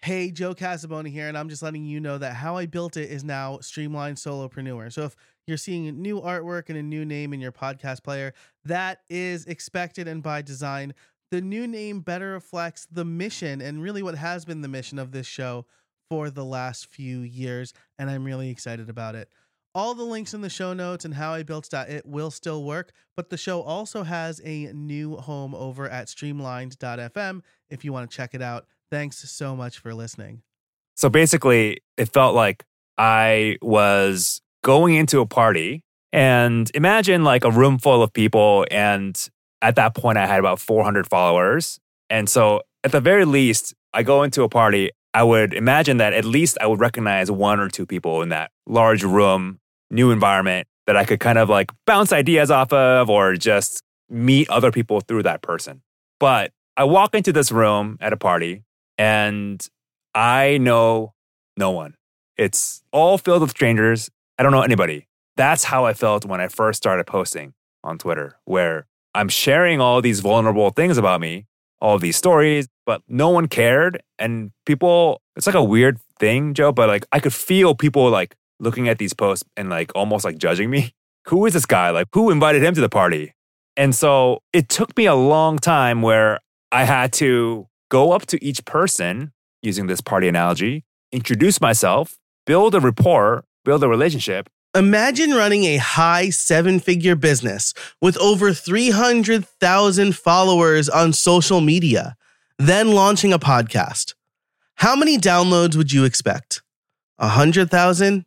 Hey, Joe Casabona here, and I'm just letting you know that How I Built It is now Streamlined Solopreneur. So if you're seeing new artwork and a new name in your podcast player, that is expected and by design. The new name better reflects the mission and really what has been the mission of this show for the last few years, and I'm really excited about it. All the links in the show notes and howibuilt.it will still work, but the show also has a new home over at streamlined.fm if you want to check it out. Thanks so much for listening. So basically, it felt like I was going into a party, and imagine like a room full of people, and at that point I had about 400 followers. And so at the very least, I go into a party, I would imagine that at least I would recognize one or two people in that large room, new environment that I could kind of like bounce ideas off of or just meet other people through that person. But I walk into this room at a party and I know no one. It's all filled with strangers. I don't know anybody. That's how I felt when I first started posting on Twitter, where I'm sharing all these vulnerable things about me, all of these stories, but no one cared. And people, it's like a weird thing, Joe, but like I could feel people like looking at these posts and like almost like judging me. Who is this guy? Like, who invited him to the party? And so it took me a long time where I had to go up to each person, using this party analogy, introduce myself, build a rapport, build a relationship. Imagine running a high 7-figure business with over 300,000 followers on social media, then launching a podcast. How many downloads would you expect? 100,000?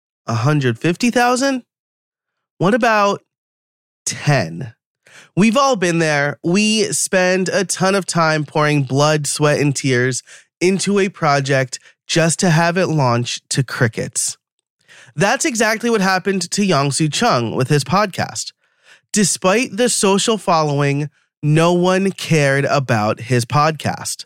150,000? What about 10? We've all been there. We spend a ton of time pouring blood, sweat, and tears into a project just to have it launch to crickets. That's exactly what happened to Yongsoo Chung with his podcast. Despite the social following, no one cared about his podcast.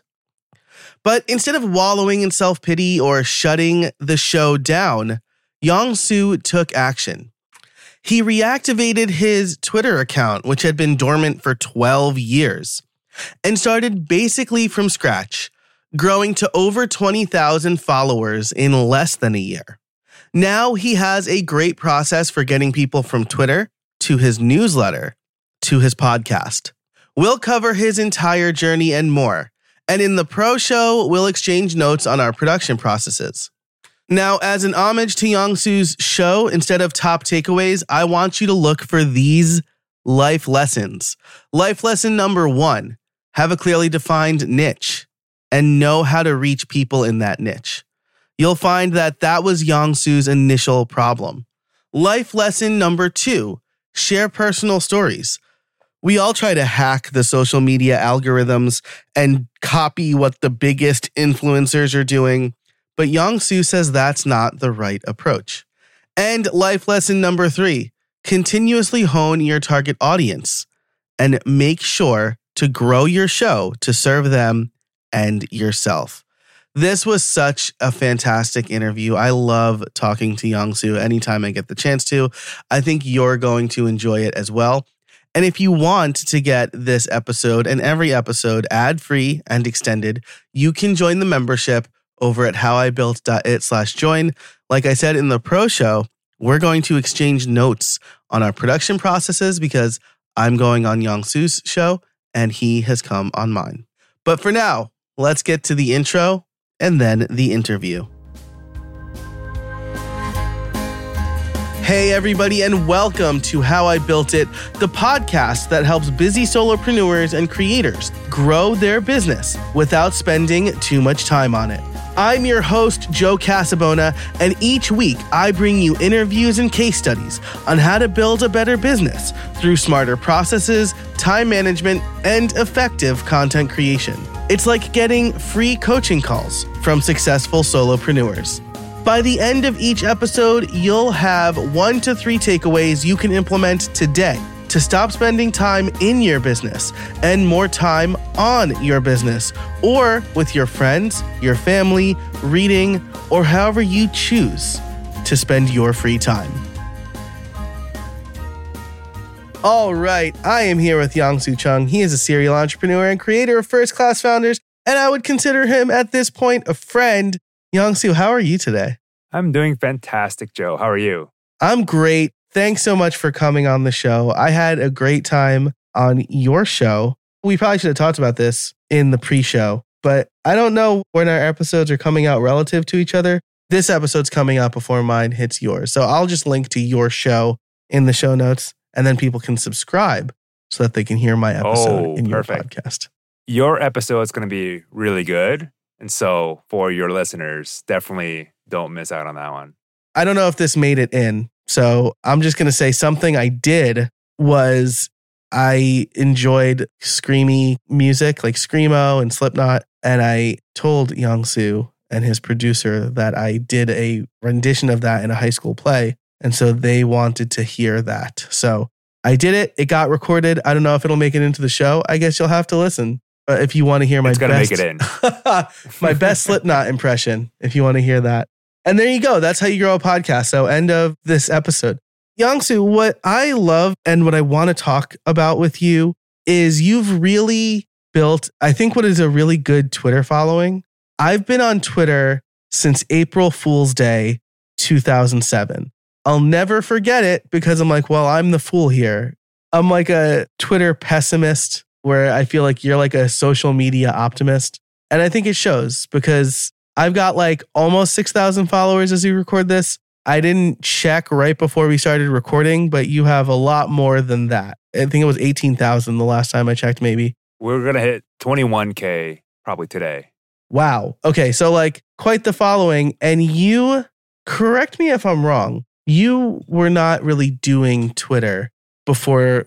But instead of wallowing in self-pity or shutting the show down, Yongsoo took action. He reactivated his Twitter account, which had been dormant for 12 years, and started basically from scratch, growing to over 20,000 followers in less than a year. Now he has a great process for getting people from Twitter to his newsletter to his podcast. We'll cover his entire journey and more. And in the Pro Show, we'll exchange notes on our production processes. Now, as an homage to Yongsoo's show, instead of top takeaways, I want you to look for these life lessons. Life lesson number 1, have a clearly defined niche and know how to reach people in that niche. You'll find that was Yongsoo's initial problem. Life lesson number 2, share personal stories. We all try to hack the social media algorithms and copy what the biggest influencers are doing. But Yongsoo says that's not the right approach. And life lesson number 3, continuously hone your target audience and make sure to grow your show to serve them and yourself. This was such a fantastic interview. I love talking to Yongsoo anytime I get the chance to. I think you're going to enjoy it as well. And if you want to get this episode and every episode ad-free and extended, you can join the membership over at howibuilt.it/join. Like I said in the Pro Show, we're going to exchange notes on our production processes because I'm going on Yongsoo's show and he has come on mine. But for now, let's get to the intro and then the interview. Hey everybody, and welcome to How I Built It, the podcast that helps busy solopreneurs and creators grow their business without spending too much time on it. I'm your host, Joe Casabona, and each week I bring you interviews and case studies on how to build a better business through smarter processes, time management, and effective content creation. It's like getting free coaching calls from successful solopreneurs. By the end of each episode, you'll have 1 to 3 takeaways you can implement today to stop spending time in your business and more time on your business or with your friends, your family, reading, or however you choose to spend your free time. All right, I am here with Yongsoo Chung. He is a serial entrepreneur and creator of First Class Founders And I would consider him at this point a friend. Yongsoo, how are you today? I'm doing fantastic, Joe. How are you? I'm great. Thanks so much for coming on the show. I had a great time on your show. We probably should have talked about this in the pre-show, but I don't know when our episodes are coming out relative to each other. This episode's coming out before mine hits yours. So I'll just link to your show in the show notes, and then people can subscribe so that they can hear my episode in your podcast. Your episode is going to be really good. And so for your listeners, definitely don't miss out on that one. I don't know if this made it in. So I'm just going to say something I did was I enjoyed screamy music like Screamo and Slipknot. And I told Yongsoo and his producer that I did a rendition of that in a high school play. And so they wanted to hear that. So I did it. It got recorded. I don't know if it'll make it into the show. I guess you'll have to listen. If you want to hear my make it in. my best Slipknot impression, if you want to hear that. And there you go. That's how you grow a podcast. So end of this episode. Yongsoo, what I love and what I want to talk about with you is you've really built, I think, what is a really good Twitter following. I've been on Twitter since April Fool's Day, 2007. I'll never forget it because I'm like, well, I'm the fool here. I'm like a Twitter pessimist where I feel like you're like a social media optimist. And I think it shows because I've got like almost 6,000 followers as we record this. I didn't check right before we started recording, but you have a lot more than that. I think it was 18,000 the last time I checked, maybe. We're going to hit 21K probably today. Wow. Okay. So like quite the following. And you, correct me if I'm wrong, you were not really doing Twitter before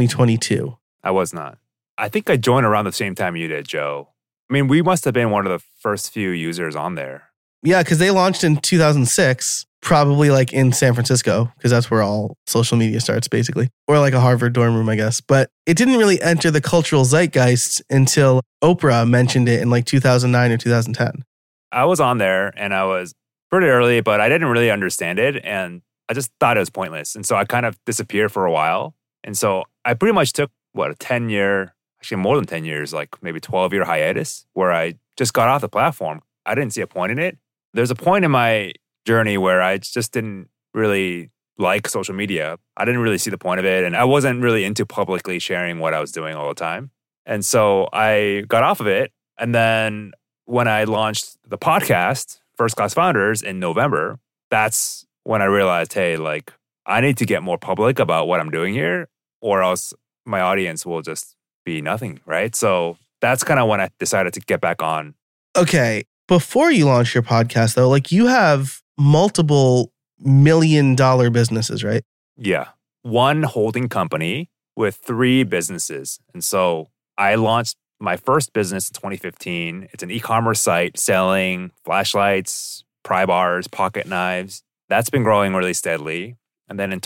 2022. I was not. I think I joined around the same time you did, Joe. I mean, we must have been one of the first few users on there. Yeah, because they launched in 2006, probably like in San Francisco, because that's where all social media starts, basically. Or like a Harvard dorm room, I guess. But it didn't really enter the cultural zeitgeist until Oprah mentioned it in like 2009 or 2010. I was on there and I was pretty early, but I didn't really understand it. And I just thought it was pointless. And so I kind of disappeared for a while. And so I pretty much took, a 10-year, actually more than 10 years, like maybe 12-year hiatus where I just got off the platform. I didn't see a point in it. There's a point in my journey where I just didn't really like social media. I didn't really see the point of it. And I wasn't really into publicly sharing what I was doing all the time. And so I got off of it. And then when I launched the podcast, First Class Founders, in November, that's when I realized, hey, like I need to get more public about what I'm doing here or else my audience will just be nothing, right? So that's kind of when I decided to get back on. Okay. Before you launch your podcast, though, like you have multiple $1 million businesses, right? Yeah. One holding company with 3 businesses. And so I launched my first business in 2015. It's an e-commerce site selling flashlights, pry bars, pocket knives. That's been growing really steadily. And then in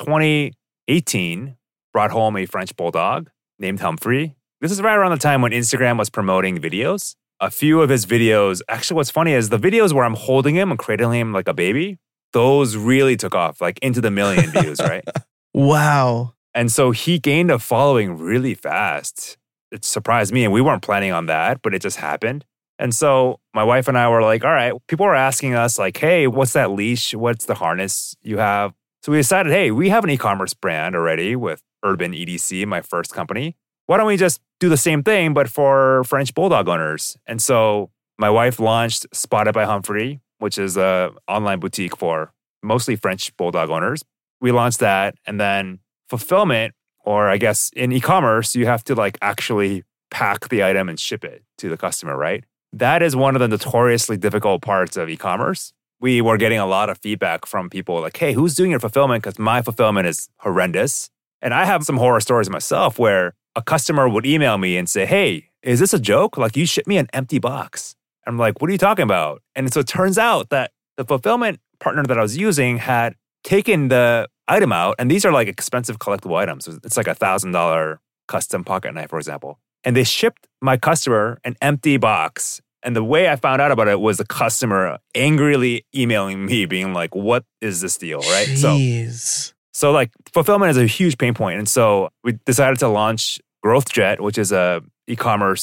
2018, brought home a French bulldog named Humphrey. This is right around the time when Instagram was promoting videos. A few of his videos, actually what's funny is the videos where I'm holding him and cradling him like a baby, those really took off, like into the million views, right? Wow. And so he gained a following really fast. It surprised me and we weren't planning on that, but it just happened. And so my wife and I were like, all right, people are asking us like, hey, what's that leash? What's the harness you have? So we decided, hey, we have an e-commerce brand already with Urban EDC, my first company. Why don't we just do the same thing, but for French bulldog owners? And so my wife launched Spotted by Humphrey, which is an online boutique for mostly French bulldog owners. We launched that, and then fulfillment, or I guess in e-commerce, you have to like actually pack the item and ship it to the customer, right? That is one of the notoriously difficult parts of e-commerce. We were getting a lot of feedback from people like, hey, who's doing your fulfillment? Because my fulfillment is horrendous. And I have some horror stories myself where a customer would email me and say, hey, is this a joke? Like you shipped me an empty box. I'm like, what are you talking about? And so it turns out that the fulfillment partner that I was using had taken the item out. And these are like expensive collectible items. It's like $1,000 custom pocket knife, for example. And they shipped my customer an empty box. And the way I found out about it was the customer angrily emailing me being like, what is this deal, right? Jeez. So like fulfillment is a huge pain point. And so we decided to launch GrowthJet, which is a e-commerce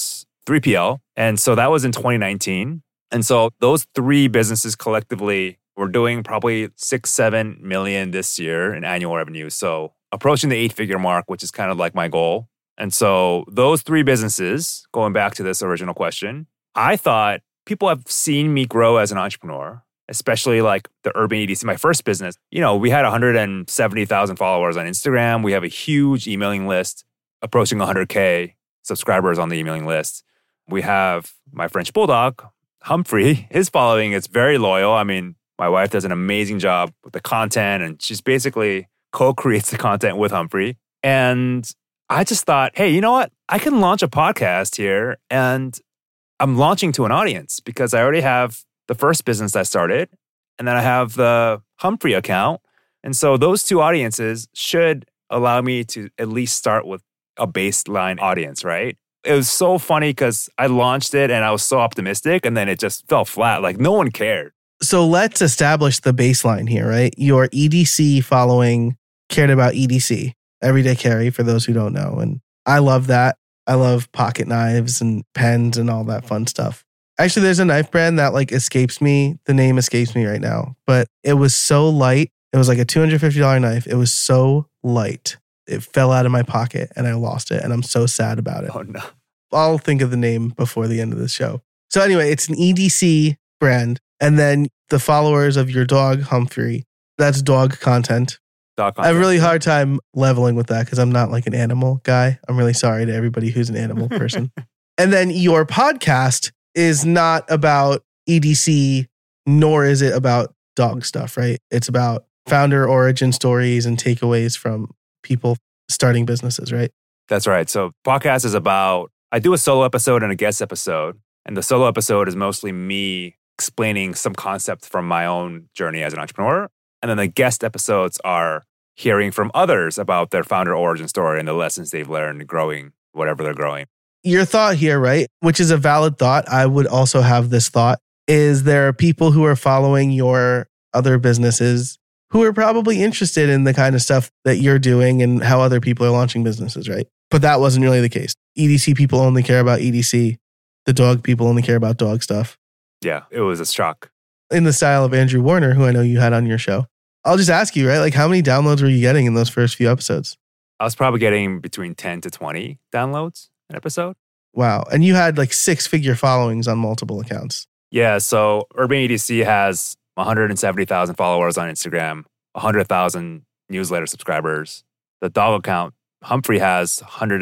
3PL. And so that was in 2019. And so those three businesses collectively were doing probably 6-7 million this year in annual revenue. So approaching the 8-figure mark, which is kind of like my goal. And so those three businesses, going back to this original question, I thought people have seen me grow as an entrepreneur, especially like the Urban EDC, my first business. You know, we had 170,000 followers on Instagram. We have a huge emailing list, approaching 100K subscribers on the emailing list. We have my French Bulldog, Humphrey. His following is very loyal. I mean, my wife does an amazing job with the content, and she's basically co-creates the content with Humphrey. And I just thought, hey, you know what? I can launch a podcast here, and I'm launching to an audience because I already have the first business I started, and then I have the Humphrey account. And so those two audiences should allow me to at least start with a baseline audience, right? It was so funny because I launched it and I was so optimistic, and then it just fell flat. Like no one cared. So let's establish the baseline here, right? Your EDC following cared about EDC, everyday carry, for those who don't know. And I love that. I love pocket knives and pens and all that fun stuff. Actually, there's a knife brand that like escapes me. The name escapes me right now, but it was so light. It was like a $250 knife. It was so light. It fell out of my pocket and I lost it. And I'm so sad about it. Oh no. I'll think of the name before the end of the show. So anyway, it's an EDC brand. And then the followers of your dog, Humphrey, that's dog content. Dog content. I have a really hard time leveling with that because I'm not like an animal guy. I'm really sorry to everybody who's an animal person. And then your podcast is not about EDC, nor is it about dog stuff, right? It's about founder origin stories and takeaways from people starting businesses, right? That's right. So podcast is about, I do a solo episode and a guest episode. And the solo episode is mostly me explaining some concept from my own journey as an entrepreneur. And then the guest episodes are hearing from others about their founder origin story and the lessons they've learned growing whatever they're growing. Your thought here, right, which is a valid thought. I would also have this thought, is there are people who are following your other businesses who are probably interested in the kind of stuff that you're doing and how other people are launching businesses, right? But that wasn't really the case. EDC people only care about EDC. The dog people only care about dog stuff. Yeah, it was a shock. In the style of Andrew Warner, who I know you had on your show. I'll just ask you, right? Like, how many downloads were you getting in those first few episodes? I was probably getting between 10 to 20 downloads an episode. Wow. And you had like 6-figure followings on multiple accounts. Yeah, so Urban EDC has 170,000 followers on Instagram, 100,000 newsletter subscribers. The dog account, Humphrey, has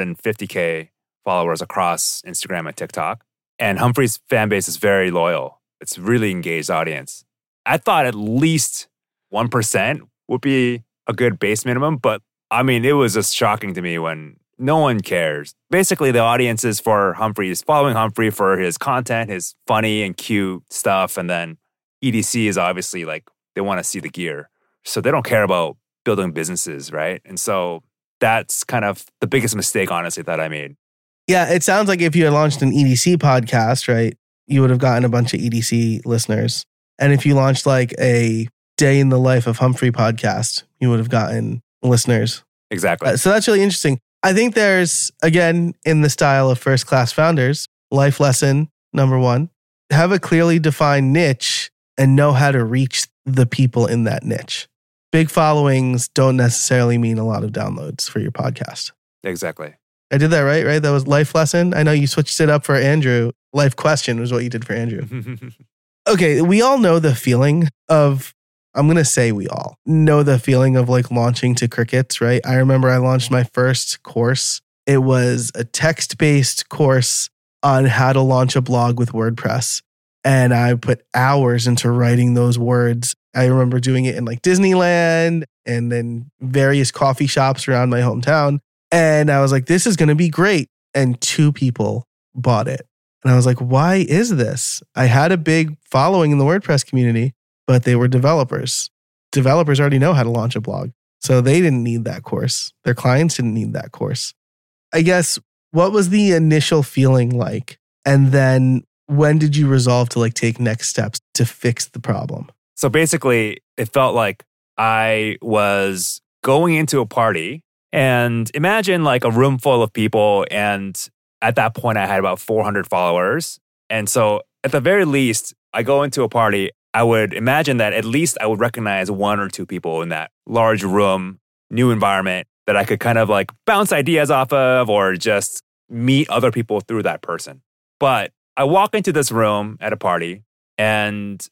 150K followers across Instagram and TikTok. And Humphrey's fan base is very loyal. It's a really engaged audience. I thought at least 1% would be a good base minimum, but I mean, it was just shocking to me when no one cares. Basically, the audience is for Humphrey, is following Humphrey for his content, his funny and cute stuff. And then EDC is obviously like, they want to see the gear. So they don't care about building businesses, right? And so that's kind of the biggest mistake, honestly, that I made. Yeah, it sounds like if you had launched an EDC podcast, right, you would have gotten a bunch of EDC listeners. And if you launched like a Day in the Life of Humphrey podcast, you would have gotten listeners. Exactly. So that's really interesting. I think there's, again, in the style of First Class Founders, life lesson number 1, have a clearly defined niche and know how to reach the people in that niche. Big followings don't necessarily mean a lot of downloads for your podcast. Exactly. I did that right? That was life lesson. I know you switched it up for Andrew. Life question was what you did for Andrew. Okay, we all know the feeling of, I'm going to say we all know the feeling of like launching to crickets, right? I remember I launched my first course. It was a text-based course on how to launch a blog with WordPress. And I put hours into writing those words. I remember doing it in like Disneyland and then various coffee shops around my hometown. And I was like, this is going to be great. And 2 people bought it. And I was like, why is this? I had a big following in the WordPress community, but they were developers. Developers already know how to launch a blog. So they didn't need that course. Their clients didn't need that course. I guess, what was the initial feeling like? And then when did you resolve to like take next steps to fix the problem? So basically, it felt like I was going into a party, and imagine like a room full of people, and at that point, I had about 400 followers. And so at the very least, I go into a party, I would imagine that at least I would recognize one or two people in that large room, new environment that I could kind of like bounce ideas off of or just meet other people through that person. But I walk into this room at a party and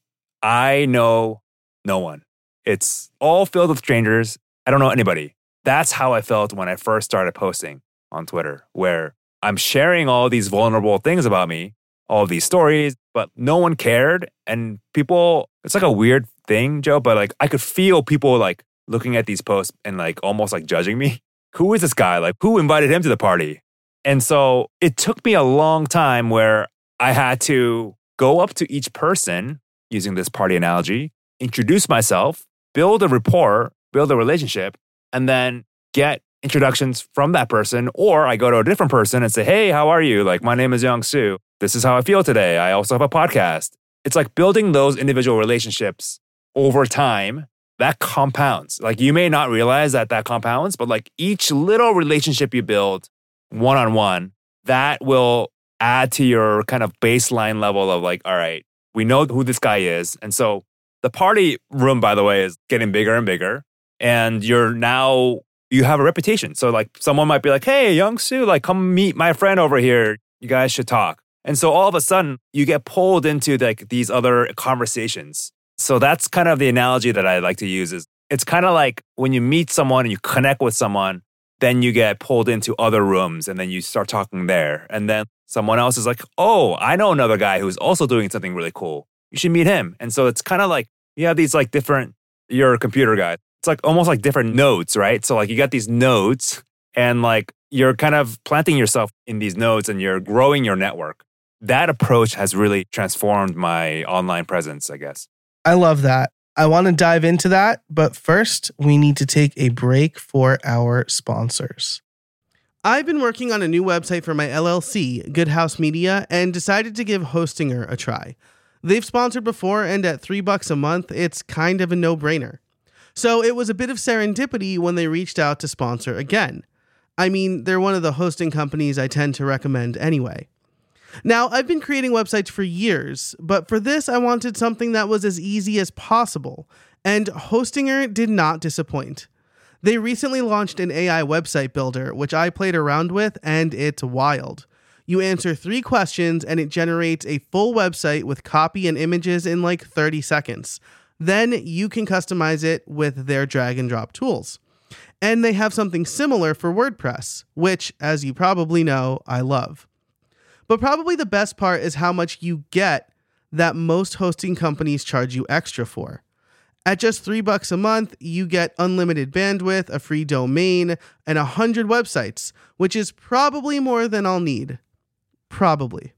I know no one. It's all filled with strangers. I don't know anybody. That's how I felt when I first started posting on Twitter, where I'm sharing all these vulnerable things about me, all of these stories, but no one cared. And people, it's like a weird thing, Joe, but like I could feel people like looking at these posts and like almost like judging me. Who is this guy? Like, who invited him to the party? And so it took me a long time where I had to go up to each person using this party analogy, introduce myself, build a rapport, build a relationship, and then get introductions from that person. Or I go to a different person and say, hey, how are you? Like, my name is Young Soo. This is how I feel today. I also have a podcast. It's like building those individual relationships over time that compounds. Like, you may not realize that compounds, but like each little relationship you build one-on-one, that will add to your kind of baseline level of like, all right, we know who this guy is. And so the party room, by the way, is getting bigger and bigger. And you have a reputation. So like someone might be like, hey, Young Soo, like come meet my friend over here. You guys should talk. And so all of a sudden you get pulled into like these other conversations. So that's kind of the analogy that I like to use is it's kind of like when you meet someone and you connect with someone, then you get pulled into other rooms and then you start talking there. And then someone else is like, oh, I know another guy who's also doing something really cool. You should meet him. And so it's kind of like you have these like different, you're a computer guy. It's like almost like different nodes, right? So like you got these nodes and like you're kind of planting yourself in these nodes and you're growing your network. That approach has really transformed my online presence, I guess. I love that. I want to dive into that, but first we need to take a break for our sponsors. I've been working on a new website for my LLC, Good House Media, and decided to give Hostinger a try. They've sponsored before, and at $3 a month, it's kind of a no-brainer. So it was a bit of serendipity when they reached out to sponsor again. I mean, they're one of the hosting companies I tend to recommend anyway. Now, I've been creating websites for years, but for this, I wanted something that was as easy as possible, and Hostinger did not disappoint. They recently launched an AI website builder, which I played around with, and it's wild. You answer 3 questions, and it generates a full website with copy and images in like 30 seconds. Then you can customize it with their drag and drop tools. And they have something similar for WordPress, which, as you probably know, I love. But probably the best part is how much you get that most hosting companies charge you extra for. At just $3 a month, you get unlimited bandwidth, a free domain, and 100 websites, which is probably more than I'll need. Probably.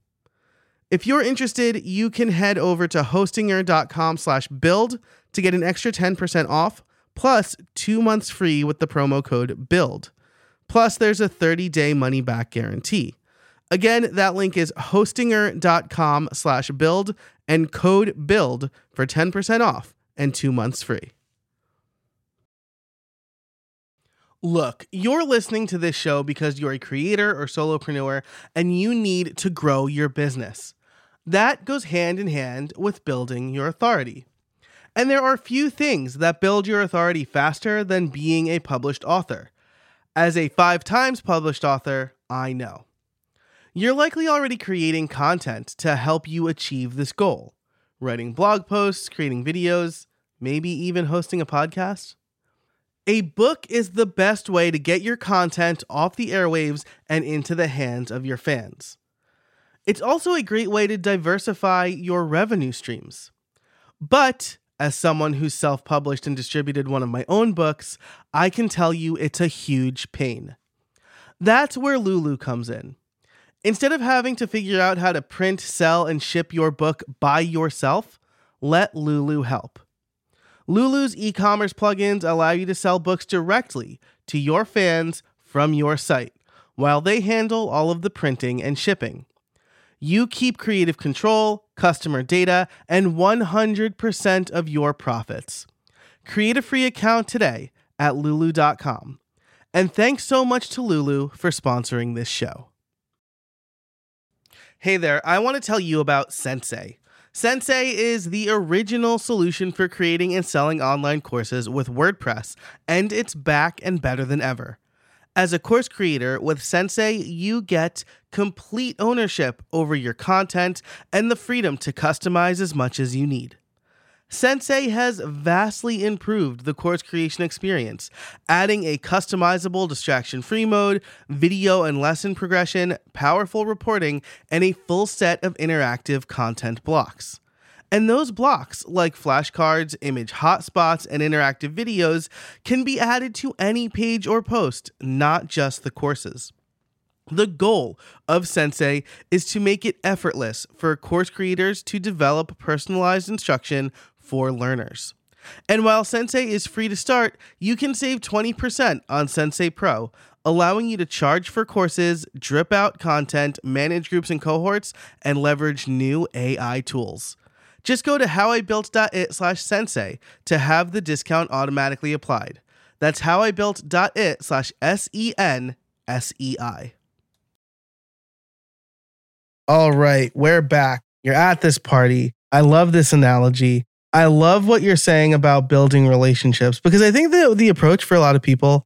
If you're interested, you can head over to hostinger.com/build to get an extra 10% off, plus 2 months free with the promo code BUILD. Plus, there's a 30-day money-back guarantee. Again, that link is hostinger.com/build and code BUILD for 10% off and 2 months free. Look, you're listening to this show because you're a creator or solopreneur and you need to grow your business. That goes hand in hand with building your authority. And there are few things that build your authority faster than being a published author. As a 5 times published author, I know. You're likely already creating content to help you achieve this goal. Writing blog posts, creating videos, maybe even hosting a podcast. A book is the best way to get your content off the airwaves and into the hands of your fans. It's also a great way to diversify your revenue streams. But as someone who's self-published and distributed one of my own books, I can tell you it's a huge pain. That's where Lulu comes in. Instead of having to figure out how to print, sell, and ship your book by yourself, let Lulu help. Lulu's e-commerce plugins allow you to sell books directly to your fans from your site, while they handle all of the printing and shipping. You keep creative control, customer data, and 100% of your profits. Create a free account today at lulu.com. And thanks so much to Lulu for sponsoring this show. Hey there, I want to tell you about Sensei. Sensei is the original solution for creating and selling online courses with WordPress, and it's back and better than ever. As a course creator with Sensei, you get complete ownership over your content and the freedom to customize as much as you need. Sensei has vastly improved the course creation experience, adding a customizable distraction-free mode, video and lesson progression, powerful reporting, and a full set of interactive content blocks. And those blocks, like flashcards, image hotspots, and interactive videos, can be added to any page or post, not just the courses. The goal of Sensei is to make it effortless for course creators to develop personalized instruction for learners. And while Sensei is free to start, you can save 20% on Sensei Pro, allowing you to charge for courses, drip out content, manage groups and cohorts, and leverage new AI tools. Just go to howibuilt.it/sensei to have the discount automatically applied. That's howibuilt.it/SENSEI. All right, we're back. You're at this party. I love this analogy. I love what you're saying about building relationships, because I think the approach for a lot of people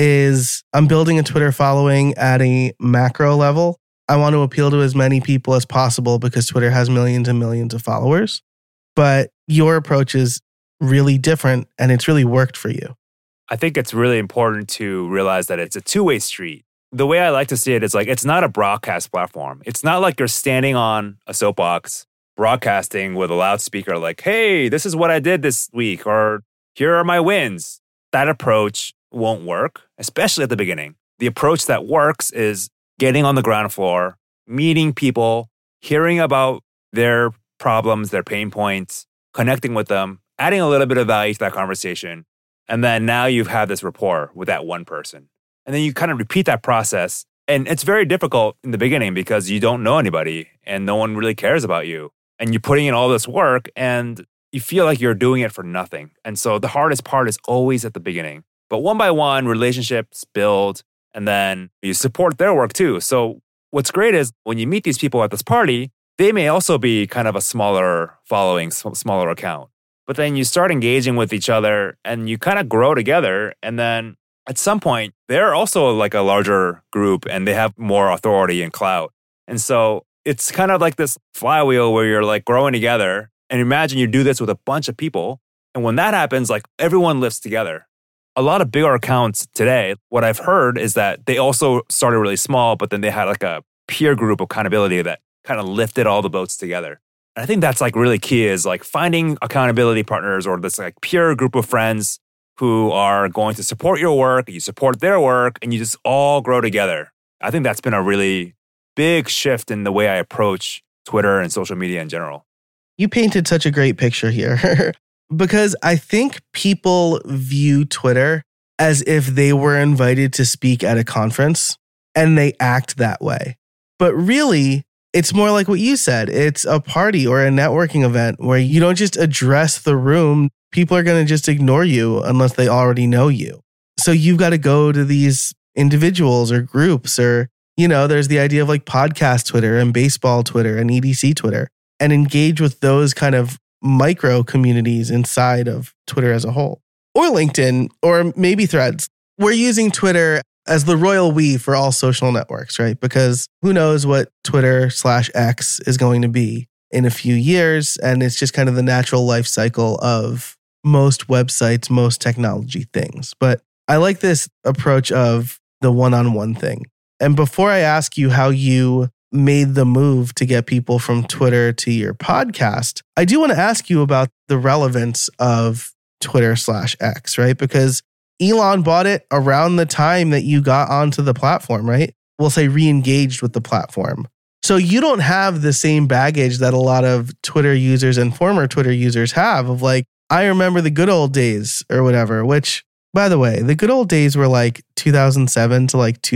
is I'm building a Twitter following at a macro level. I want to appeal to as many people as possible because Twitter has millions and millions of followers. But your approach is really different, and it's really worked for you. I think it's really important to realize that it's a two-way street. The way I like to see it is like, it's not a broadcast platform. It's not like you're standing on a soapbox broadcasting with a loudspeaker like, hey, this is what I did this week, or here are my wins. That approach won't work, especially at the beginning. The approach that works is getting on the ground floor, meeting people, hearing about their problems, their pain points, connecting with them, adding a little bit of value to that conversation. And then now you've had this rapport with that one person. And then you kind of repeat that process. And it's very difficult in the beginning because you don't know anybody and no one really cares about you. And you're putting in all this work and you feel like you're doing it for nothing. And so the hardest part is always at the beginning. But one by one, relationships build, and then you support their work too. So what's great is when you meet these people at this party, they may also be kind of a smaller following, smaller account. But then you start engaging with each other and you kind of grow together. And then at some point, they're also like a larger group and they have more authority and clout. And so it's kind of like this flywheel where you're like growing together. And imagine you do this with a bunch of people. And when that happens, like everyone lifts together. A lot of bigger accounts today, what I've heard is that they also started really small, but then they had like a peer group accountability that kind of lifted all the boats together. And I think that's like really key, is like finding accountability partners or this like peer group of friends who are going to support your work, you support their work, and you just all grow together. I think that's been a really big shift in the way I approach Twitter and social media in general. You painted such a great picture here because I think people view Twitter as if they were invited to speak at a conference and they act that way. But really, it's more like what you said. It's a party or a networking event where you don't just address the room. People are going to just ignore you unless they already know you. So you've got to go to these individuals or groups, or, you know, there's the idea of like podcast Twitter and baseball Twitter and EDC Twitter, and engage with those kind of micro communities inside of Twitter as a whole, or LinkedIn, or maybe Threads. We're using Twitter as the royal we for all social networks, right? Because who knows what Twitter/X is going to be in a few years. And it's just kind of the natural life cycle of most websites, most technology things. But I like this approach of the one-on-one thing. And before I ask you how you made the move to get people from Twitter to your podcast, I do want to ask you about the relevance of Twitter/X, right? Because Elon bought it around the time that you got onto the platform, right? We'll say re-engaged with the platform. So you don't have the same baggage that a lot of Twitter users and former Twitter users have of like, I remember the good old days or whatever, which, by the way, the good old days were like 2007 to like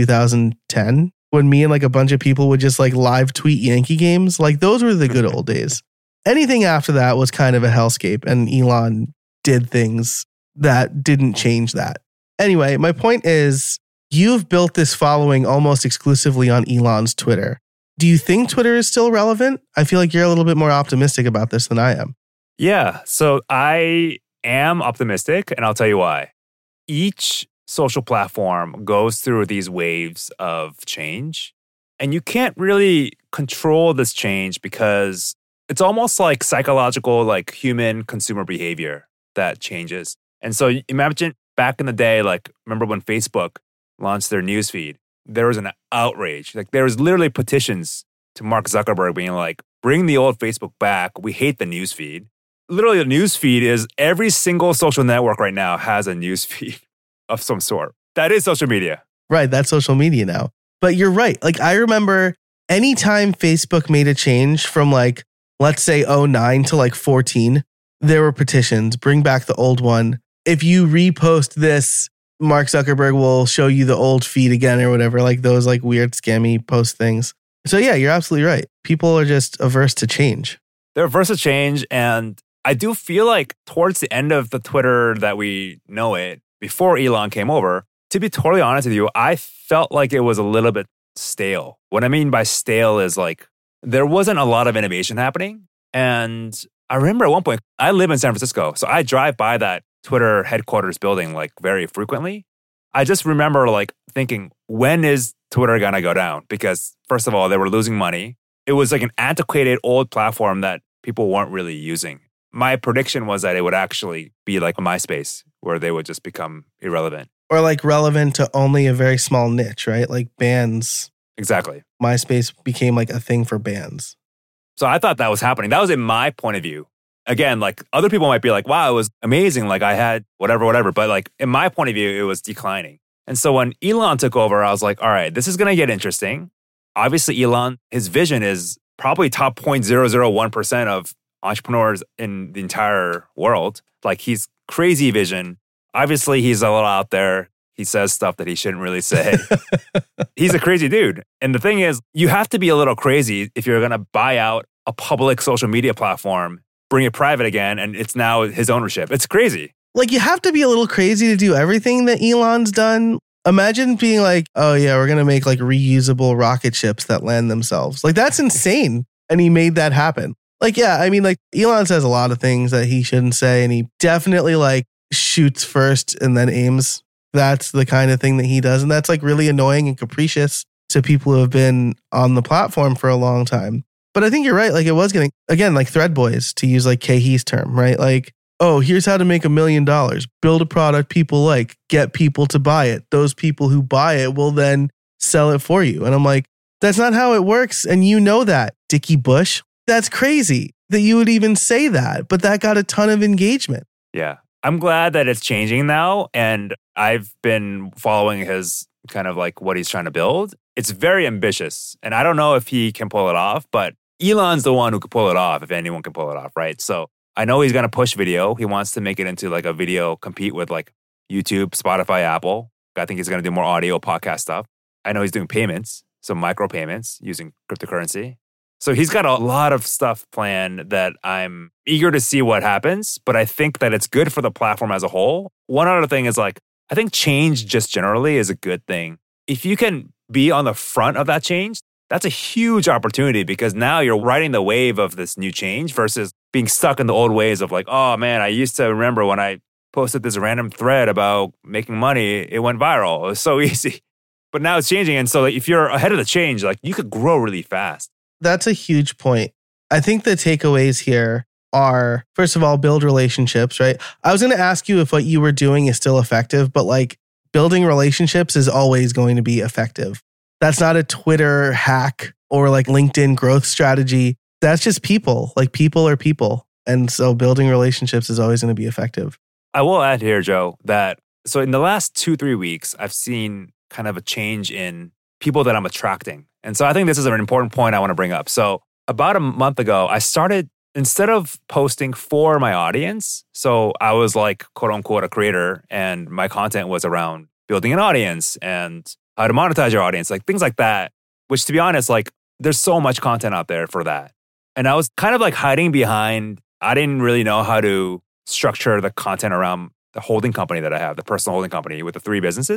2010 when me and like a bunch of people would just like live tweet Yankee games. Like those were the good old days. Anything after that was kind of a hellscape, and Elon did things that didn't change that. Anyway, my point is you've built this following almost exclusively on Elon's Twitter. Do you think Twitter is still relevant? I feel like you're a little bit more optimistic about this than I am. Yeah, so I am optimistic, and I'll tell you why. Each social platform goes through these waves of change, and you can't really control this change because it's almost like psychological, like human consumer behavior that changes. And so imagine back in the day, like remember when Facebook launched their newsfeed, there was an outrage. Like there was literally petitions to Mark Zuckerberg being like, bring the old Facebook back. We hate the newsfeed. Literally the newsfeed is every single social network right now has a newsfeed of some sort. That is social media. Right, that's social media now. But you're right. Like I remember anytime Facebook made a change from like, let's say 09 to like 14, there were petitions, bring back the old one. If you repost this, Mark Zuckerberg will show you the old feed again or whatever, like those like weird scammy post things. So yeah, you're absolutely right. People are just averse to change. They're averse to change. And I do feel like towards the end of the Twitter that we know it, before Elon came over, to be totally honest with you, I felt like it was a little bit stale. What I mean by stale is like, there wasn't a lot of innovation happening. And I remember at one point, I live in San Francisco, so I drive by that Twitter headquarters building like very frequently. I just remember like thinking, when is Twitter gonna go down? Because first of all, they were losing money. It was like an antiquated old platform that people weren't really using. My prediction was that it would actually be like a MySpace where they would just become irrelevant. Or like relevant to only a very small niche, right? Like bands. Exactly. MySpace became like a thing for bands. So I thought that was happening. That was in my point of view. Again, like other people might be like, wow, it was amazing. Like I had whatever. But like in my point of view, it was declining. And so when Elon took over, I was like, all right, this is going to get interesting. Obviously, Elon, his vision is probably top 0.001% of entrepreneurs in the entire world. Like he's crazy vision. Obviously, he's a little out there. He says stuff that he shouldn't really say. He's a crazy dude. And the thing is, you have to be a little crazy if you're going to buy out a public social media platform, bring it private again, and it's now his ownership. It's crazy. Like you have to be a little crazy to do everything that Elon's done. Imagine being like, oh yeah, we're going to make like reusable rocket ships that land themselves. Like that's insane. And he made that happen. Like, yeah, I mean, like Elon says a lot of things that he shouldn't say. And he definitely like shoots first and then aims. That's the kind of thing that he does. And that's like really annoying and capricious to people who have been on the platform for a long time. But I think you're right. Like it was getting, again, like Thread Boys, to use like Kehi's term, right? Like, oh, here's how to make $1 million. Build a product people like, get people to buy it. Those people who buy it will then sell it for you. And I'm like, that's not how it works. And you know that, Dickie Bush. That's crazy that you would even say that. But that got a ton of engagement. Yeah. I'm glad that it's changing now. And I've been following his kind of like what he's trying to build. It's very ambitious. And I don't know if he can pull it off, but Elon's the one who can pull it off, if anyone can pull it off, right? So I know he's going to push video. He wants to make it into like a video compete with like YouTube, Spotify, Apple. I think he's going to do more audio podcast stuff. I know he's doing payments, so micro payments using cryptocurrency. So he's got a lot of stuff planned that I'm eager to see what happens, but I think that it's good for the platform as a whole. One other thing is like, I think change just generally is a good thing. If you can be on the front of that change, that's a huge opportunity because now you're riding the wave of this new change versus being stuck in the old ways of like, oh man, I used to remember when I posted this random thread about making money, it went viral. It was so easy. But now it's changing. And so like, if you're ahead of the change, like you could grow really fast. That's a huge point. I think the takeaways here are, first of all, build relationships, right? I was going to ask you if what you were doing is still effective, but like building relationships is always going to be effective. That's not a Twitter hack or like LinkedIn growth strategy. That's just people. Like people are people. And so building relationships is always going to be effective. I will add here, Joe, that so in the last 2-3 weeks, I've seen kind of a change in people that I'm attracting. And so I think this is an important point I want to bring up. So about a month ago, I started, instead of posting for my audience, so I was like, quote unquote, a creator, and my content was around building an audience and how to monetize your audience, like things like that, which to be honest, like there's so much content out there for that. And I was kind of like hiding behind, I didn't really know how to structure the content around the holding company that I have, the personal holding company with the 3 businesses.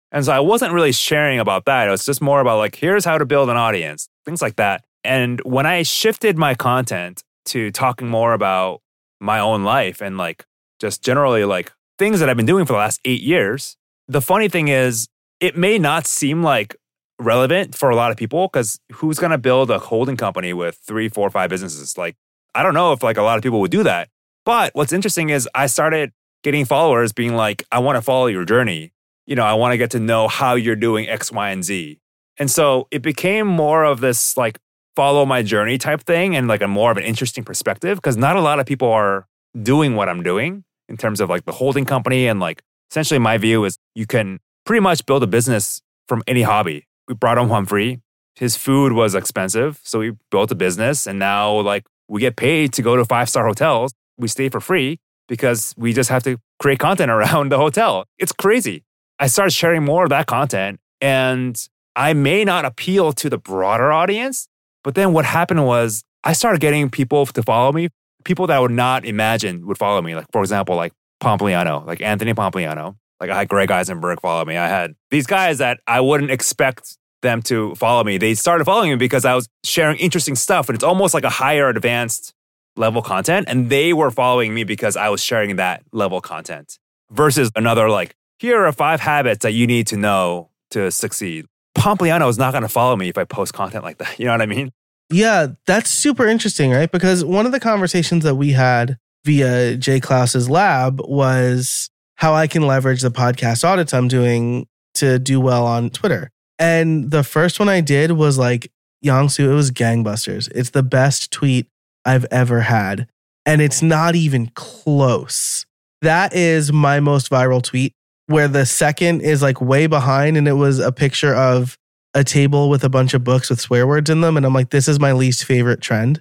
And so I wasn't really sharing about that. It was just more about like, here's how to build an audience, things like that. And when I shifted my content to talking more about my own life and like just generally like things that I've been doing for the last 8 years, the funny thing is it may not seem like relevant for a lot of people because who's going to build a holding company with 3, 4, 5 businesses? Like, I don't know if like a lot of people would do that. But what's interesting is I started getting followers being like, I want to follow your journey. I want to get to know how you're doing X, Y, and Z. And so it became more of this like follow my journey type thing and like a more of an interesting perspective because not a lot of people are doing what I'm doing in terms of like the holding company. And like essentially my view is you can pretty much build a business from any hobby. We brought home Humphrey. His food was expensive. So we built a business and now like we get paid to go to 5-star hotels. We stay for free because we just have to create content around the hotel. It's crazy. I started sharing more of that content and I may not appeal to the broader audience, but then what happened was I started getting people to follow me, people that I would not imagine would follow me. Like, for example, like Pompliano, like Anthony Pompliano. Like I had Greg Eisenberg follow me. I had these guys that I wouldn't expect them to follow me. They started following me because I was sharing interesting stuff and it's almost like a higher advanced level content. And they were following me because I was sharing that level content versus another like, here are 5 habits that you need to know to succeed. Pompliano is not going to follow me if I post content like that. You know what I mean? Yeah, that's super interesting, right? Because one of the conversations that we had via Jay Klaus's lab was how I can leverage the podcast audits I'm doing to do well on Twitter. And the first one I did was like, Yongsoo, it was gangbusters. It's the best tweet I've ever had. And it's not even close. That is my most viral tweet, where the second is like way behind and it was a picture of a table with a bunch of books with swear words in them. And I'm like, this is my least favorite trend.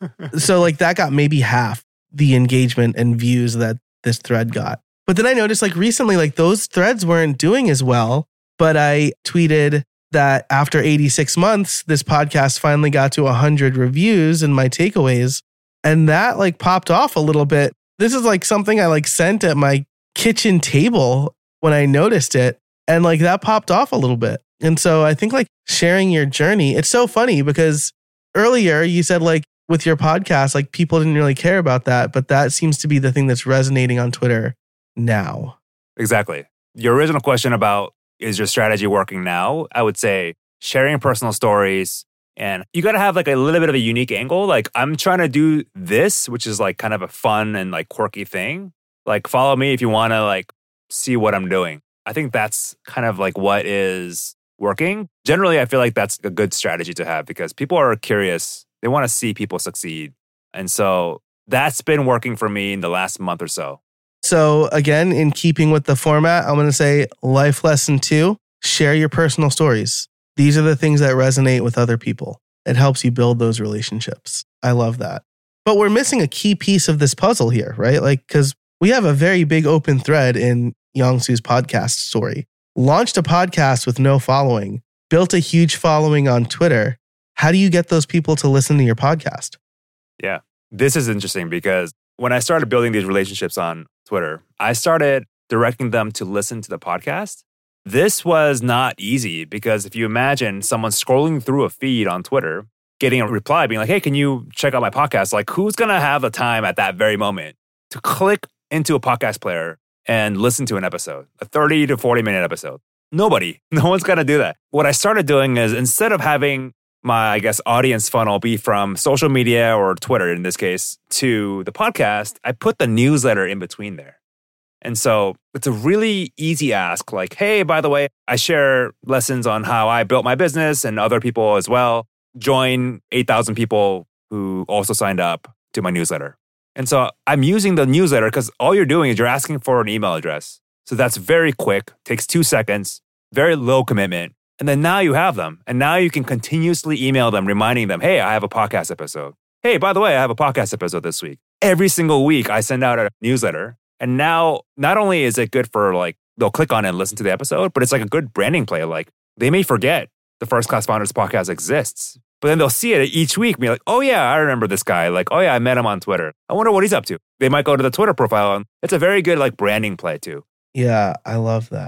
So like that got maybe half the engagement and views that this thread got. But then I noticed like recently, like those threads weren't doing as well. But I tweeted that after 86 months, this podcast finally got to 100 reviews and my takeaways. And that like popped off a little bit. This is like something I like sent at my kitchen table when I noticed it. And like that popped off a little bit. And so I think like sharing your journey, it's so funny because earlier you said like with your podcast, like people didn't really care about that. But that seems to be the thing that's resonating on Twitter now. Exactly. Your original question about is your strategy working now? I would say sharing personal stories and you got to have like a little bit of a unique angle. Like I'm trying to do this, which is like kind of a fun and like quirky thing. Like follow me if you want to like see what I'm doing. I think that's kind of like what is working. Generally, I feel like that's a good strategy to have because people are curious. They want to see people succeed. And so that's been working for me in the last month or so. So again, in keeping with the format, I'm going to say life lesson 2, share your personal stories. These are the things that resonate with other people. It helps you build those relationships. I love that. But we're missing a key piece of this puzzle here, right? Like, because we have a very big open thread in Yongsoo's podcast story. Launched a podcast with no following, built a huge following on Twitter. How do you get those people to listen to your podcast? Yeah, this is interesting because when I started building these relationships on Twitter, I started directing them to listen to the podcast. This was not easy because if you imagine someone scrolling through a feed on Twitter, getting a reply being like, hey, can you check out my podcast? Like, who's going to have the time at that very moment to click into a podcast player and listen to an episode, a 30 to 40 minute episode? Nobody. No one's going to do that. What I started doing is instead of having my, I guess, audience funnel be from social media or Twitter in this case to the podcast, I put the newsletter in between there. And so it's a really easy ask like, hey, by the way, I share lessons on how I built my business and other people as well. Join 8,000 people who also signed up to my newsletter. And so I'm using the newsletter because all you're doing is you're asking for an email address. So that's very quick, takes 2 seconds, very low commitment. And then now you have them. And now you can continuously email them, reminding them, hey, I have a podcast episode. Hey, by the way, I have a podcast episode this week. Every single week I send out a newsletter. And now not only is it good for like, they'll click on it and listen to the episode, but it's like a good branding play. Like they may forget the First Class Founders podcast exists, but then they'll see it each week and be like, oh yeah, I remember this guy. Like, oh yeah, I met him on Twitter. I wonder what he's up to. They might go to the Twitter profile and it's a very good like branding play too. Yeah, I love that.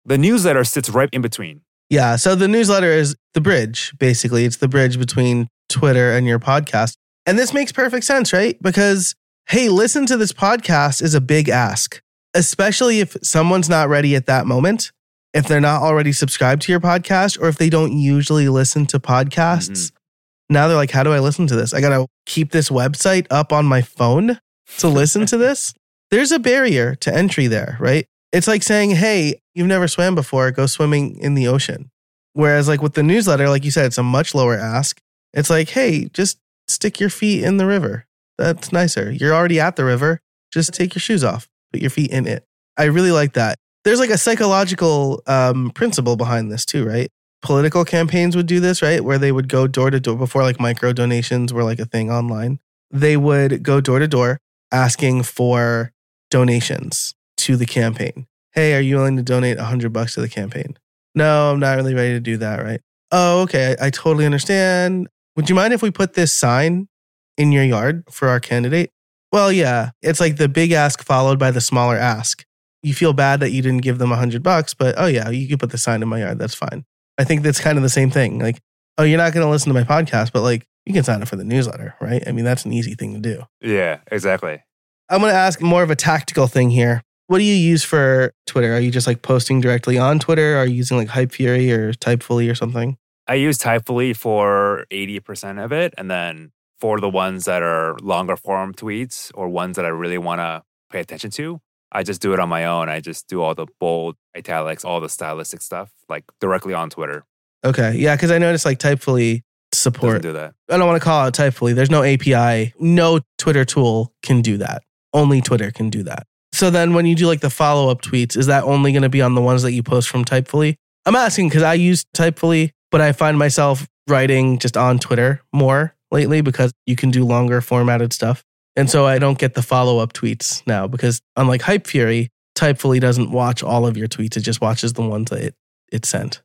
The newsletter sits right in between. Yeah. So the newsletter is the bridge, basically. It's the bridge between Twitter and your podcast. And this makes perfect sense, right? Because, hey, listen to this podcast is a big ask, especially if someone's not ready at that moment, if they're not already subscribed to your podcast, or if they don't usually listen to podcasts. Mm-hmm. Now they're like, how do I listen to this? I got to keep this website up on my phone to listen to this. There's a barrier to entry there, right? It's like saying, hey, you've never swam before, go swimming in the ocean. Whereas like with the newsletter, like you said, it's a much lower ask. It's like, hey, just stick your feet in the river. That's nicer. You're already at the river. Just take your shoes off, put your feet in it. I really like that. There's like a psychological principle behind this too, right? Political campaigns would do this, right? Where they would go door to door before like micro donations were like a thing online. They would go door to door asking for donations to the campaign. Hey, are you willing to donate $100 to the campaign? No, I'm not really ready to do that, right? Oh, okay. I totally understand. Would you mind if we put this sign in your yard for our candidate? Well, yeah. It's like the big ask followed by the smaller ask. You feel bad that you didn't give them $100, but oh yeah, you could put the sign in my yard. That's fine. I think that's kind of the same thing. Like, oh, you're not going to listen to my podcast, but like you can sign up for the newsletter, right? I mean, that's an easy thing to do. Yeah, exactly. I'm going to ask more of a tactical thing here. What do you use for Twitter? Are you just like posting directly on Twitter? Are you using like Hypefury or Typefully or something? I use Typefully for 80% of it. And then for the ones that are longer form tweets or ones that I really want to pay attention to, I just do it on my own. I just do all the bold, italics, all the stylistic stuff, like directly on Twitter. Okay. Yeah, because I noticed like Typefully support. Doesn't do that. I don't want to call it Typefully. There's no API. No Twitter tool can do that. Only Twitter can do that. So then when you do like the follow-up tweets, is that only going to be on the ones that you post from Typefully? I'm asking because I use Typefully, but I find myself writing just on Twitter more lately because you can do longer formatted stuff. And so I don't get the follow-up tweets now because unlike Hypefury, Typefully doesn't watch all of your tweets. It just watches the ones that it sent.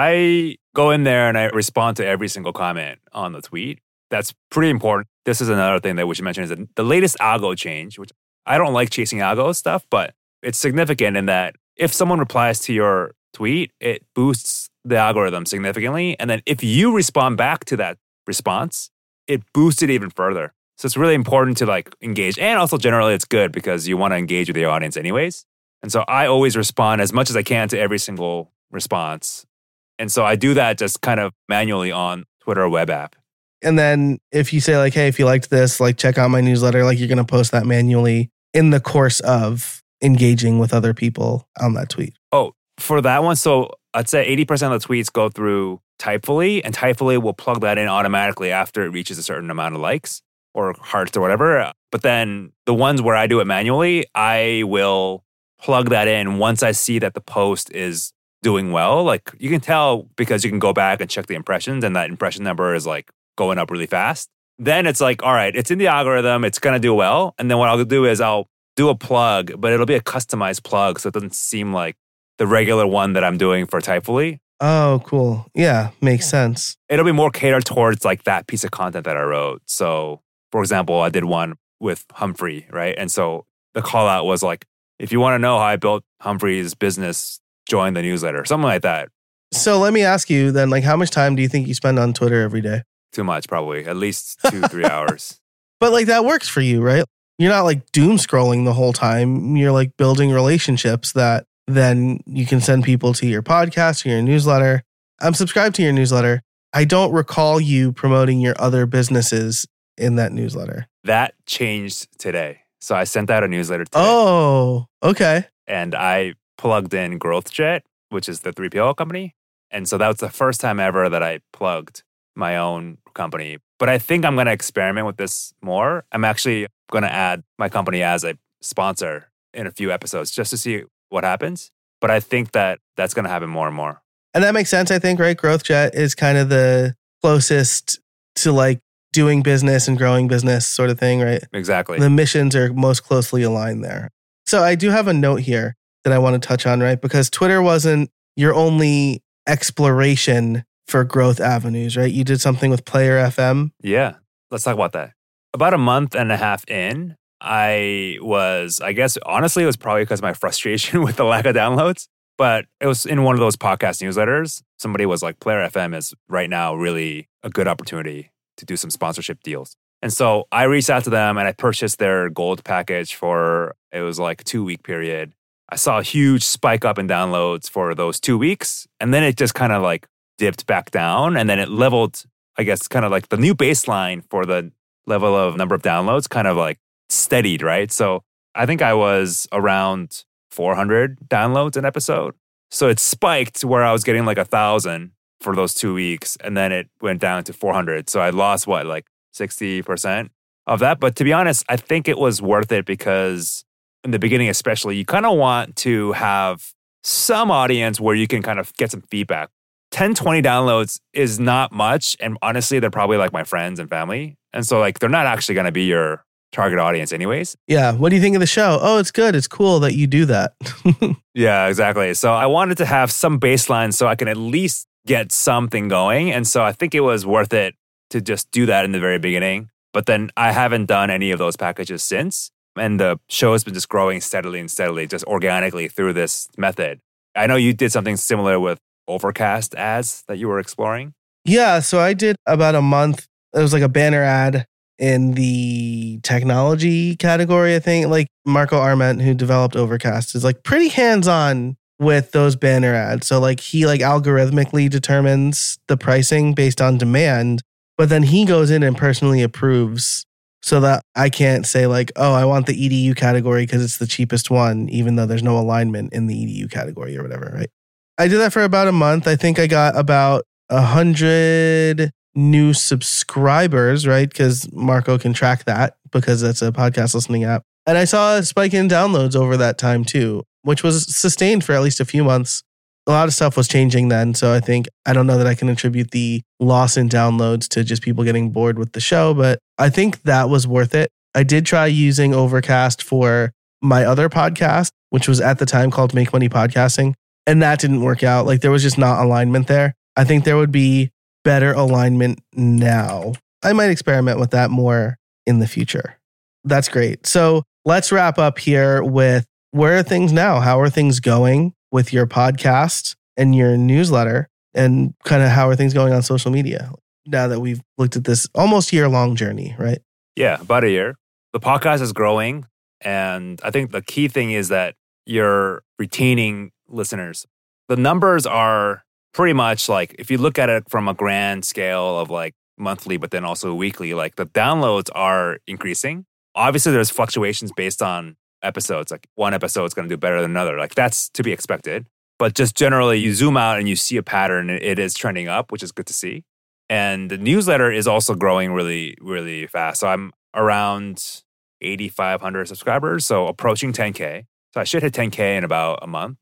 I go in there and I respond to every single comment on the tweet. That's pretty important. This is another thing that we should mention is that the latest algo change, which I don't like chasing algo stuff, but it's significant in that if someone replies to your tweet, it boosts the algorithm significantly. And then if you respond back to that response, it boosts it even further. So it's really important to like engage. And also generally it's good because you want to engage with your audience anyways. And so I always respond as much as I can to every single response. And so I do that just kind of manually on Twitter web app. And then if you say like, hey, if you liked this, like check out my newsletter, like you're going to post that manually in the course of engaging with other people on that tweet. Oh, for that one, so I'd say 80% of the tweets go through Typefully, and Typefully will plug that in automatically after it reaches a certain amount of likes or hearts or whatever. But then the ones where I do it manually, I will plug that in once I see that the post is doing well. Like you can tell because you can go back and check the impressions and that impression number is like going up really fast. Then it's like, all right, it's in the algorithm, it's going to do well. And then what I'll do is I'll do a plug, but it'll be a customized plug so it doesn't seem like the regular one that I'm doing for Typefully. Oh, cool. Yeah, makes sense. It'll be more catered towards like that piece of content that I wrote. So, for example, I did one with Humphrey, right? And so the call out was like, if you want to know how I built Humphrey's business, join the newsletter, something like that. So let me ask you then, like, how much time do you think you spend on Twitter every day? Too much, probably. At least 2-3 hours. But like that works for you, right? You're not like doom scrolling the whole time. You're like building relationships that then you can send people to your podcast or your newsletter. I'm subscribed to your newsletter. I don't recall you promoting your other businesses in that newsletter. That changed today. So I sent out a newsletter today. Oh, okay. And I plugged in GrowthJet, which is the 3PL company. And so that was the first time ever that I plugged my own company. But I think I'm going to experiment with this more. I'm actually going to add my company as a sponsor in a few episodes just to see what happens. But I think that that's going to happen more and more. And that makes sense, I think, right? GrowthJet is kind of the closest to like doing business and growing business sort of thing, right? Exactly. The missions are most closely aligned there. So I do have a note here that I want to touch on, right? Because Twitter wasn't your only exploration for growth avenues, right? You did something with Player FM. Yeah. Let's talk about that. About a month and a half in, I guess, honestly, it was probably because of my frustration with the lack of downloads. But it was in one of those podcast newsletters. Somebody was like, Player FM is right now really a good opportunity to do some sponsorship deals. And so I reached out to them and I purchased their gold package for, it was like a 2-week period. I saw a huge spike up in downloads for those 2 weeks. And then it just kind of like dipped back down. And then it leveled, I guess, kind of like the new baseline for the level of number of downloads kind of like steadied, right? So I think I was around 400 downloads an episode. So it spiked where I was getting like 1,000 for those 2 weeks. And then it went down to 400. So I lost what, like 60% of that. But to be honest, I think it was worth it because in the beginning, especially, you kind of want to have some audience where you can kind of get some feedback. 10, 20 downloads is not much. And honestly, they're probably like my friends and family. And so like, they're not actually going to be your target audience anyways. Yeah. What do you think of the show? Oh, it's good. It's cool that you do that. Yeah, exactly. So I wanted to have some baseline so I can at least get something going. And so I think it was worth it to just do that in the very beginning. But then I haven't done any of those packages since. And the show has been just growing steadily and steadily, just organically through this method. I know you did something similar with Overcast ads that you were exploring. Yeah. So I did about a month. It was like a banner ad in the technology category, I think. Like Marco Arment, who developed Overcast, is like pretty hands-on with those banner ads. So like he like algorithmically determines the pricing based on demand, but then he goes in and personally approves so that I can't say like, oh, I want the EDU category because it's the cheapest one, even though there's no alignment in the EDU category or whatever, right? I did that for about a month. I think I got about 100 new subscribers, right? Because Marco can track that because that's a podcast listening app. And I saw a spike in downloads over that time too, which was sustained for at least a few months. A lot of stuff was changing then. So I don't know that I can attribute the loss in downloads to just people getting bored with the show, but I think that was worth it. I did try using Overcast for my other podcast, which was at the time called Make Money Podcasting. And that didn't work out. Like there was just not alignment there. I think there would be better alignment now. I might experiment with that more in the future. That's great. So let's wrap up here with where are things now? How are things going with your podcast and your newsletter? And kind of how are things going on social media now that we've looked at this almost year-long journey, right? Yeah, about a year. The podcast is growing. And I think the key thing is that you're retaining listeners. The numbers are pretty much like, if you look at it from a grand scale of like monthly, but then also weekly, like the downloads are increasing. Obviously, there's fluctuations based on episodes. Like one episode is going to do better than another. Like that's to be expected. But just generally, you zoom out and you see a pattern. It is trending up, which is good to see. And the newsletter is also growing really, really fast. So I'm around 8,500 subscribers, so approaching 10K. So I should hit 10K in about a month.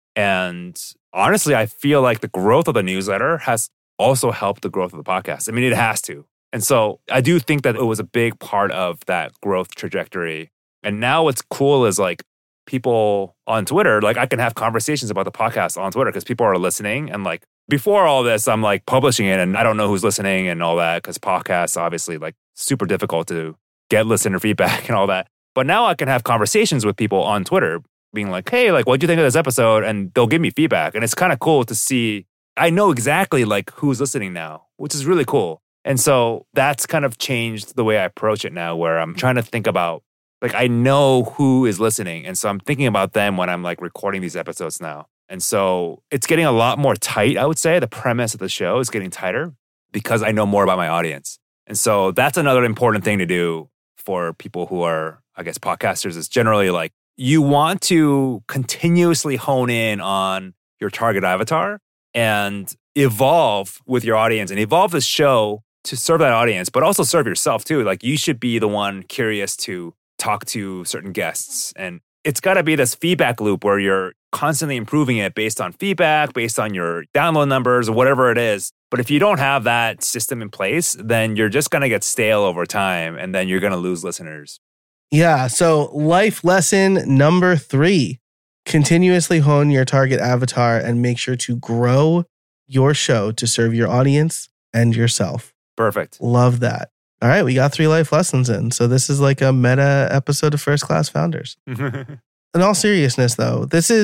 And honestly, I feel like the growth of the newsletter has also helped the growth of the podcast. I mean, it has to. And so I do think that it was a big part of that growth trajectory. And now what's cool is like people on Twitter, like I can have conversations about the podcast on Twitter because people are listening. And like before all this, I'm like publishing it and I don't know who's listening and all that because podcasts obviously like super difficult to get listener feedback and all that. But now I can have conversations with people on Twitter being like, hey, like, what'd you think of this episode? And they'll give me feedback. And it's kind of cool to see. I know exactly like who's listening now, which is really cool. And so that's kind of changed the way I approach it now, where I'm trying to think about, like, I know who is listening. And so I'm thinking about them when I'm like recording these episodes now. And so it's getting a lot more tight, I would say. The premise of the show is getting tighter because I know more about my audience. And so that's another important thing to do for people who are, I guess, podcasters, is generally like, you want to continuously hone in on your target avatar and evolve with your audience and evolve the show to serve that audience, but also serve yourself too. Like you should be the one curious to talk to certain guests. And it's got to be this feedback loop where you're constantly improving it based on feedback, based on your download numbers or whatever it is. But if you don't have that system in place, then you're just going to get stale over time and then you're going to lose listeners. Yeah. So life lesson number 3, continuously hone your target avatar and make sure to grow your show to serve your audience and yourself. Perfect. Love that. All right. We got 3 life lessons in. So this is like a meta episode of First Class Founders. In all seriousness, though,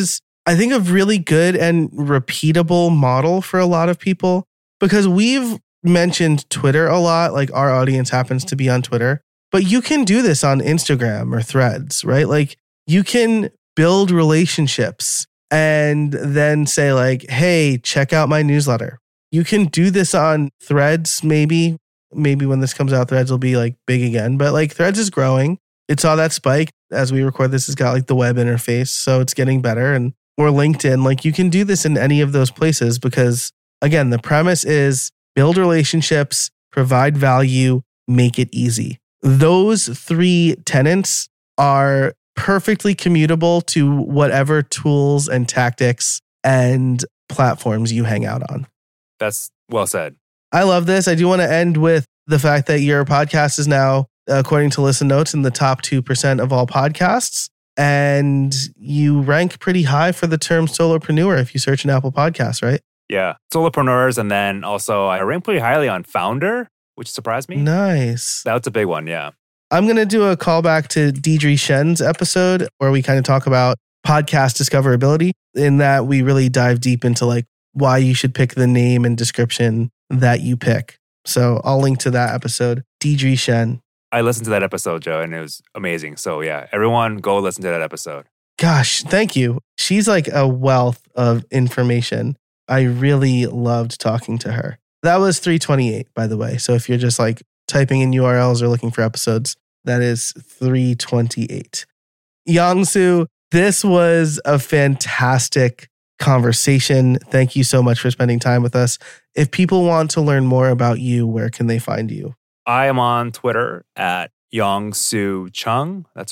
I think, a really good and repeatable model for a lot of people, because we've mentioned Twitter a lot. Like, our audience happens to be on Twitter, but you can do this on Instagram or Threads, right? Like, you can build relationships and then say like, hey, check out my newsletter. You can do this on Threads. Maybe when this comes out, Threads will be like big again, but like Threads is growing. It saw that spike as we record this. It's got like the web interface, so it's getting better. And or LinkedIn, like you can do this in any of those places, because again, the premise is build relationships, provide value, make it easy. Those three tenets are perfectly commutable to whatever tools and tactics and platforms you hang out on. That's well said. I love this. I do want to end with the fact that your podcast is now, according to Listen Notes, in the top 2% of all podcasts. And you rank pretty high for the term solopreneur if you search in Apple Podcasts, right? Yeah. Solopreneurs. And then also I rank pretty highly on founder, which surprised me. Nice. That's a big one. Yeah. I'm going to do a callback to Deidre Shen's episode where we kind of talk about podcast discoverability, in that we really dive deep into like why you should pick the name and description that you pick. So I'll link to that episode. Deidre Shen. I listened to that episode, Joe, and it was amazing. So yeah, everyone go listen to that episode. Gosh, thank you. She's like a wealth of information. I really loved talking to her. That was 328, by the way. So if you're just like typing in URLs or looking for episodes, that is 328. Yongsoo, this was a fantastic conversation. Thank you so much for spending time with us. If people want to learn more about you, where can they find you? I am on Twitter at Yongsoo Chung. That's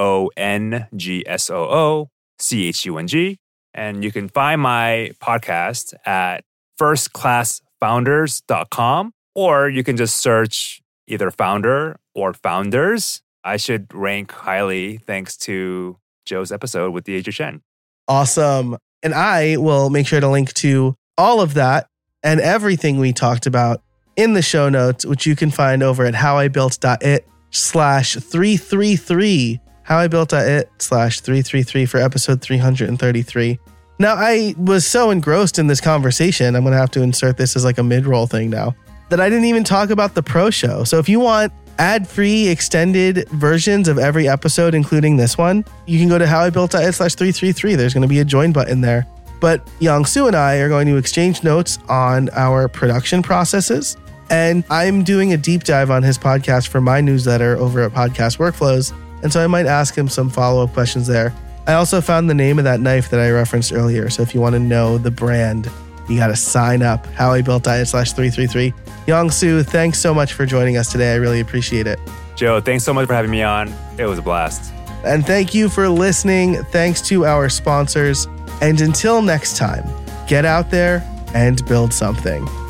YONGSOOCHUNG. And you can find my podcast at firstclassfounders.com, or you can just search either founder or founders. I should rank highly thanks to Joe's episode with Deidre Shen. Awesome. And I will make sure to link to all of that and everything we talked about in the show notes, which you can find over at howibuilt.it/333. howibuilt.it/333 for episode 333. Now, I was so engrossed in this conversation, I'm going to have to insert this as like a mid-roll thing now, that I didn't even talk about the pro show. So if you want ad-free extended versions of every episode, including this one, you can go to howibuilt.it/333. There's going to be a join button there. But Yongsoo and I are going to exchange notes on our production processes. And I'm doing a deep dive on his podcast for my newsletter over at Podcast Workflows. And so I might ask him some follow-up questions there. I also found the name of that knife that I referenced earlier. So if you want to know the brand, you got to sign up. howibuilt.it/333. Yongsoo, thanks so much for joining us today. I really appreciate it. Joe, thanks so much for having me on. It was a blast. And thank you for listening. Thanks to our sponsors. And until next time, get out there and build something.